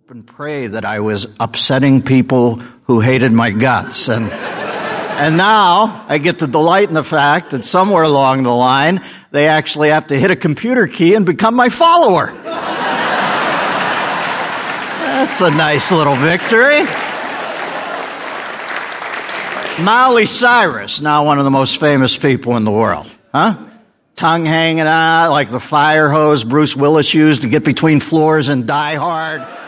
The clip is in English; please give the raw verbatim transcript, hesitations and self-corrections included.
and pray that I was upsetting people who hated my guts. And and now I get to delight in the fact that somewhere along the line, they actually have to hit a computer key and become my follower. That's a nice little victory. Miley Cyrus, now one of the most famous people in the world. Huh? Tongue hanging out like the fire hose Bruce Willis used to get between floors in Die Hard.